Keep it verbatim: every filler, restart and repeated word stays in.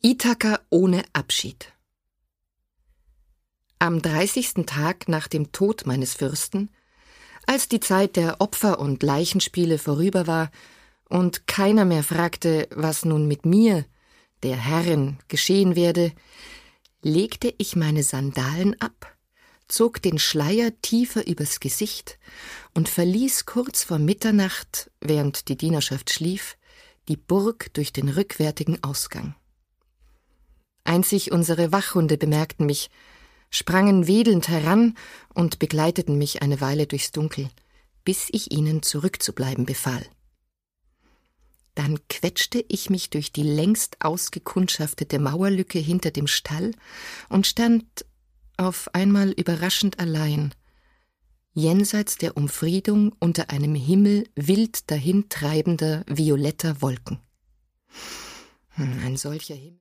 Ithaka ohne Abschied. Am dreißigsten Tag nach dem Tod meines Fürsten, als die Zeit der Opfer- und Leichenspiele vorüber war und keiner mehr fragte, was nun mit mir, der Herrin, geschehen werde, legte ich meine Sandalen ab, zog den Schleier tiefer übers Gesicht und verließ kurz vor Mitternacht, während die Dienerschaft schlief, die Burg durch den rückwärtigen Ausgang. Einzig unsere Wachhunde bemerkten mich, sprangen wedelnd heran und begleiteten mich eine Weile durchs Dunkel, bis ich ihnen zurückzubleiben befahl. Dann quetschte ich mich durch die längst ausgekundschaftete Mauerlücke hinter dem Stall und stand auf einmal überraschend allein, jenseits der Umfriedung unter einem Himmel wild dahintreibender violetter Wolken. Ein solcher Himmel